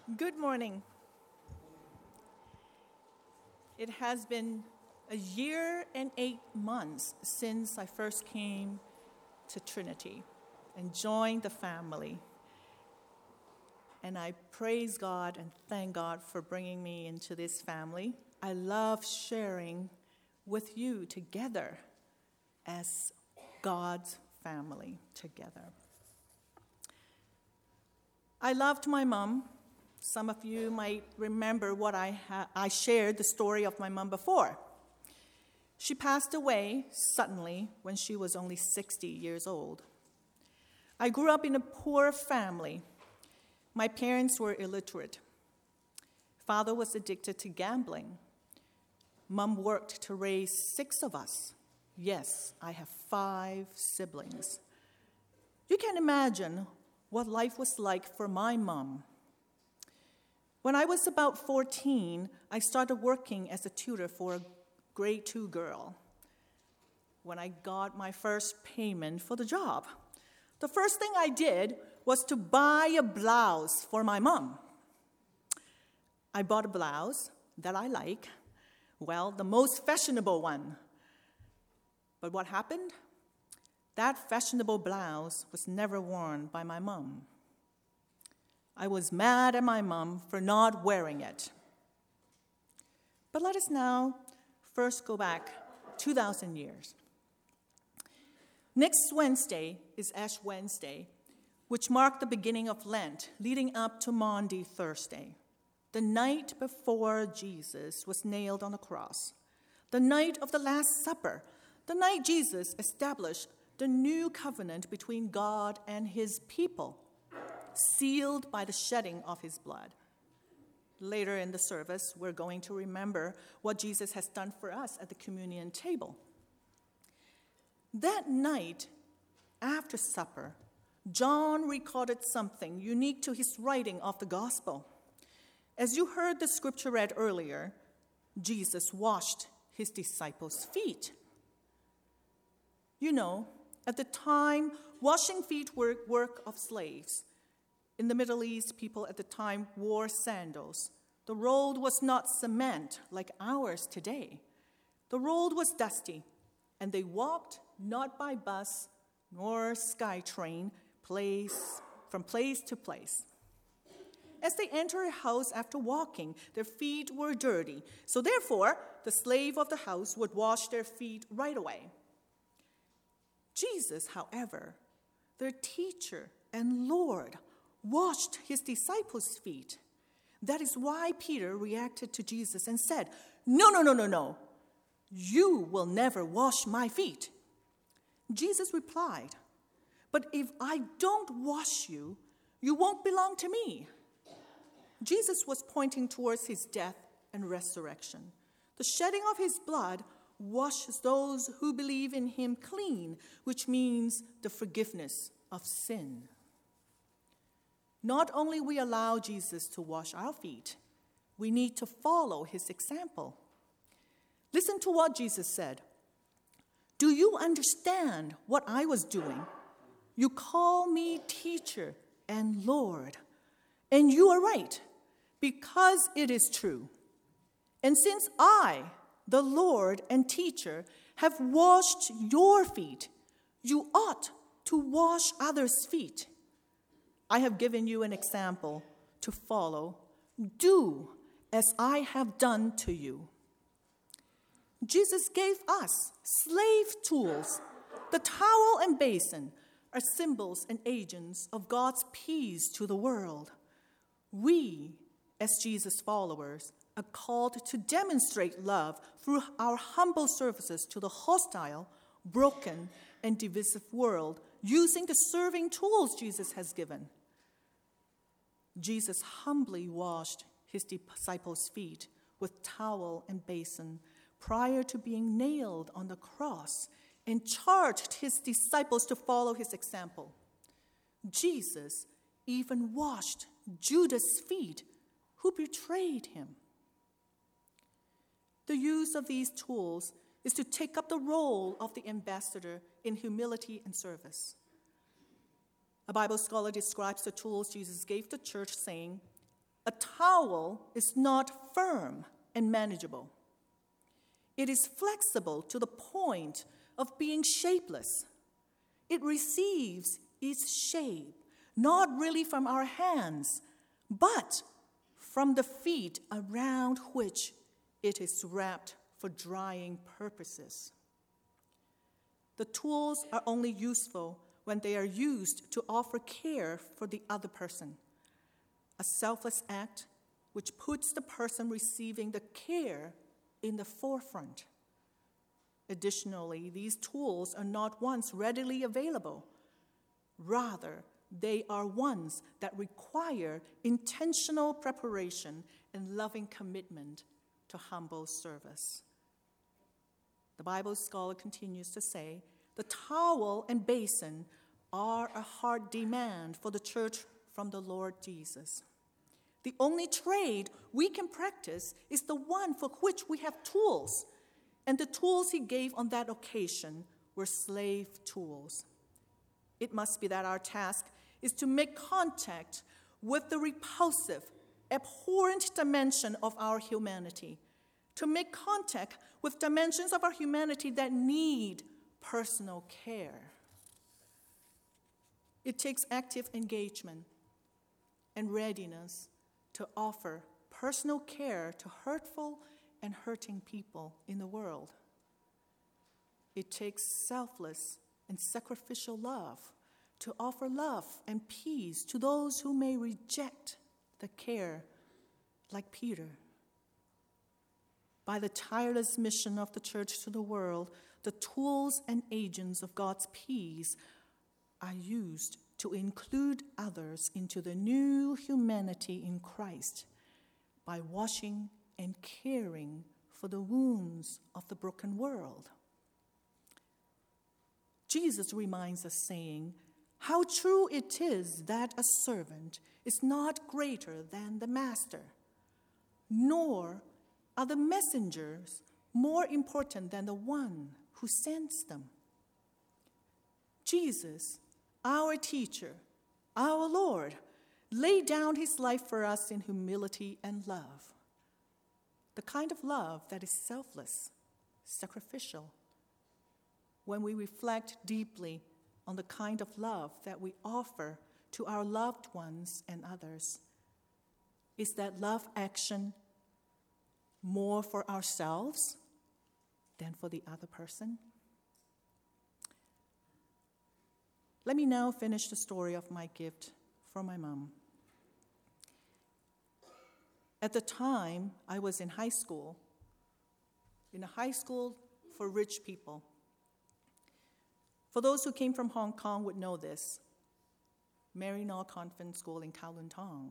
Good morning. It has been a year and 8 months since I first came to Trinity and joined the family. And I praise God and thank God for bringing me into this family. I love sharing with you together as God's family together. I loved my mom. Some of you might remember what I shared the story of my mom before. She passed away suddenly when she was only 60 years old. I grew up in a poor family. My parents were illiterate. Father was addicted to gambling. Mom worked to raise 6 of us. Yes, I have 5 siblings. You can imagine what life was like for my mom. When I was about 14, I started working as a tutor for a grade 2 girl. When I got my first payment for the job, the first thing I did was to buy a blouse for my mom. I bought a blouse that I like, the most fashionable one. But what happened? That fashionable blouse was never worn by my mom. I was mad at my mom for not wearing it. But let us now first go back 2,000 years. Next Wednesday is Ash Wednesday, which marked the beginning of Lent, leading up to Maundy Thursday, the night before Jesus was nailed on the cross, the night of the Last Supper, the night Jesus established the new covenant between God and his people, sealed by the shedding of his blood. Later in the service, we're going to remember what Jesus has done for us at the communion table. That night, after supper, John recorded something unique to his writing of the gospel. As you heard the scripture read earlier, Jesus washed his disciples' feet. You know, at the time, washing feet were work of slaves. In the Middle East, people at the time wore sandals. The road was not cement like ours today. The road was dusty, and they walked not by bus nor SkyTrain from place to place. As they entered a house after walking, their feet were dirty. So therefore, the slave of the house would wash their feet right away. Jesus, however, their teacher and Lord, washed his disciples' feet. That is why Peter reacted to Jesus and said, No. You will never wash my feet. Jesus replied, But if I don't wash you, you won't belong to me. Jesus was pointing towards his death and resurrection. The shedding of his blood washes those who believe in him clean, which means the forgiveness of sin. Not only we allow Jesus to wash our feet, we need to follow his example. Listen to what Jesus said. Do you understand what I was doing? You call me teacher and Lord, and you are right, because it is true. And since I, the Lord and teacher, have washed your feet, you ought to wash others' feet. I have given you an example to follow. Do as I have done to you. Jesus gave us slave tools. The towel and basin are symbols and agents of God's peace to the world. We, as Jesus followers, are called to demonstrate love through our humble services to the hostile, broken, and divisive world, using the serving tools Jesus has given. Jesus humbly washed his disciples' feet with towel and basin prior to being nailed on the cross and charged his disciples to follow his example. Jesus even washed Judas' feet, who betrayed him. The use of these tools is to take up the role of the ambassador in humility and service. A Bible scholar describes the tools Jesus gave the church, saying, A towel is not firm and manageable. It is flexible to the point of being shapeless. It receives its shape, not really from our hands, but from the feet around which it is wrapped for drying purposes. The tools are only useful when they are used to offer care for the other person, a selfless act which puts the person receiving the care in the forefront. Additionally, these tools are not ones readily available. Rather, they are ones that require intentional preparation and loving commitment to humble service. The Bible scholar continues to say, the towel and basin are a hard demand for the church from the Lord Jesus. The only trade we can practice is the one for which we have tools, and the tools he gave on that occasion were slave tools. It must be that our task is to make contact with the repulsive, abhorrent dimension of our humanity, to make contact with dimensions of our humanity that need personal care. It takes active engagement and readiness to offer personal care to hurtful and hurting people in the world. It takes selfless and sacrificial love to offer love and peace to those who may reject the care, like Peter. By the tireless mission of the church to the world, the tools and agents of God's peace are used to include others into the new humanity in Christ by washing and caring for the wounds of the broken world. Jesus reminds us, saying, how true it is that a servant is not greater than the master, nor are the messengers more important than the one who sends them. Jesus, our teacher, our Lord, laid down his life for us in humility and love, the kind of love that is selfless, sacrificial. When we reflect deeply on the kind of love that we offer to our loved ones and others, is that love action more for ourselves than for the other person? Let me now finish the story of my gift for my mom. At the time, I was in high school for rich people. For those who came from Hong Kong would know this, Maryknoll Convent School in Kowloon Tong.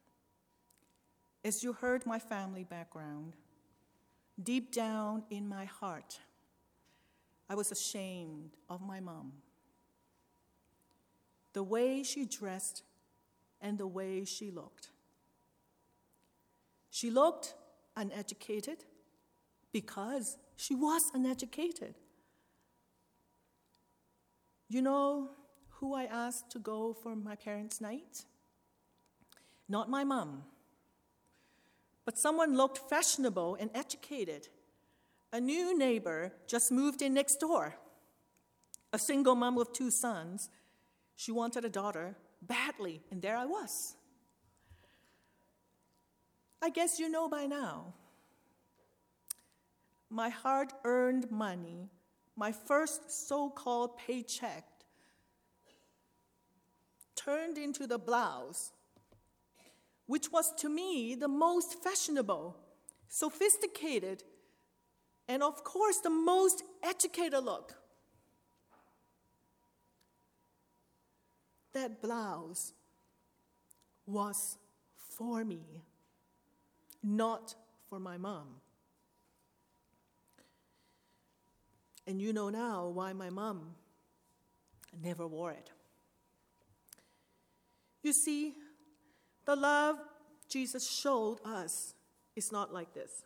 As you heard my family background, deep down in my heart, I was ashamed of my mom. The way she dressed and the way she looked. She looked uneducated because she was uneducated. You know who I asked to go for my parents' night? Not my mom, but someone looked fashionable and educated. A new neighbor just moved in next door. A single mom with 2 sons. She wanted a daughter badly, and there I was. I guess you know by now. My hard-earned money, my first so-called paycheck, turned into the blouse, which was to me the most fashionable, sophisticated, and of course the most educated look. That blouse was for me, not for my mom. And you know now why my mom never wore it. You see, the love Jesus showed us is not like this.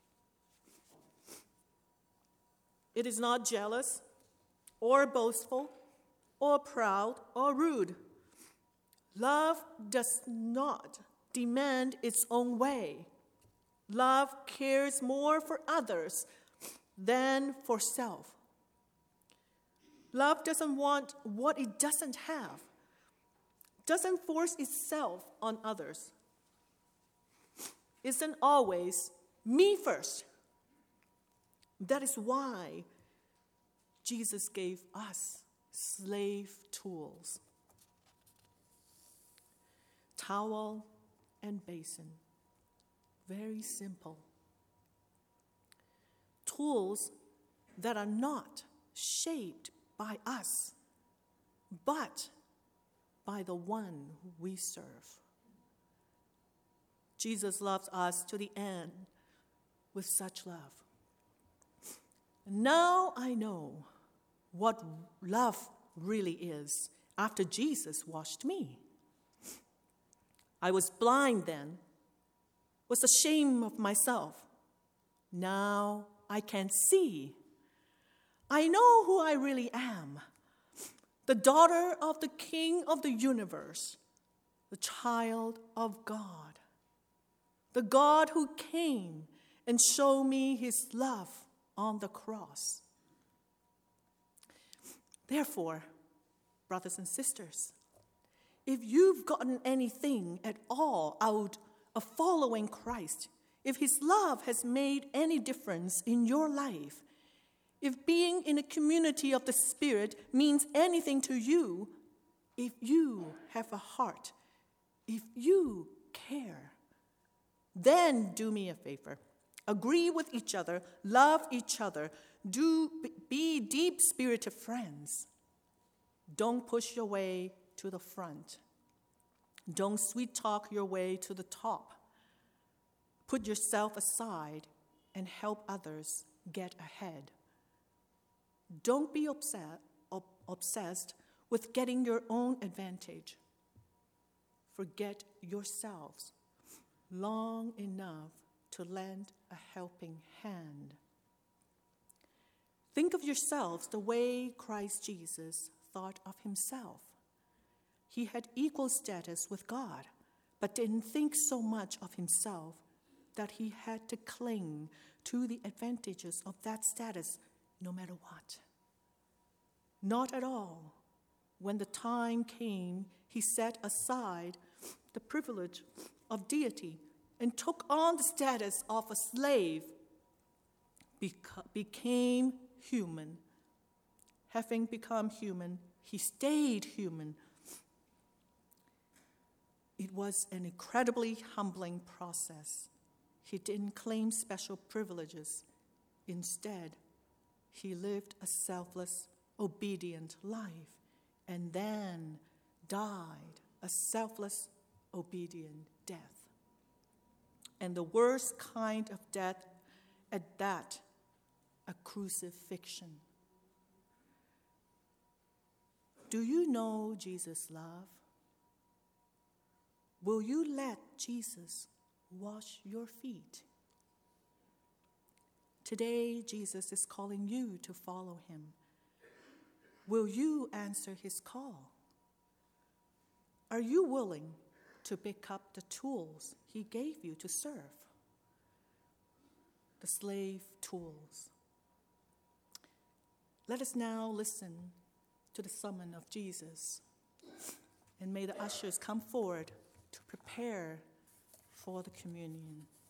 It is not jealous or boastful or proud or rude. Love does not demand its own way. Love cares more for others than for self. Love doesn't want what it doesn't have, doesn't force itself on others. Isn't always me first. That is why Jesus gave us slave tools. Towel and basin. Very simple. Tools that are not shaped by us, but by the one we serve. Jesus loves us to the end with such love. Now I know what love really is after Jesus washed me. I was blind then, was ashamed of myself. Now I can see. I know who I really am, the daughter of the King of the universe, the child of God, the God who came and showed me his love on the cross. Therefore, brothers and sisters, if you've gotten anything at all out of following Christ, if his love has made any difference in your life, if being in a community of the Spirit means anything to you, if you have a heart, if you care, then do me a favor. Agree with each other, love each other, be deep-spirited friends. Don't push your way to the front. Don't sweet-talk your way to the top. Put yourself aside and help others get ahead. Don't be obsessed with getting your own advantage. Forget yourselves long enough to lend a helping hand. Think of yourselves the way Christ Jesus thought of himself. He had equal status with God, but didn't think so much of himself that he had to cling to the advantages of that status no matter what. Not at all. When the time came, he set aside the privilege of deity and took on the status of a slave, became human. Having become human, he stayed human. It was an incredibly humbling process. He didn't claim special privileges. Instead, he lived a selfless, obedient life and then died a selfless, obedient death. And the worst kind of death at that, a crucifixion. Do you know Jesus' love? Will you let Jesus wash your feet? Today, Jesus is calling you to follow him. Will you answer his call? Are you willing to pick up the tools he gave you to serve? The slave tools. Let us now listen to the sermon of Jesus. And may the ushers come forward to prepare for the communion.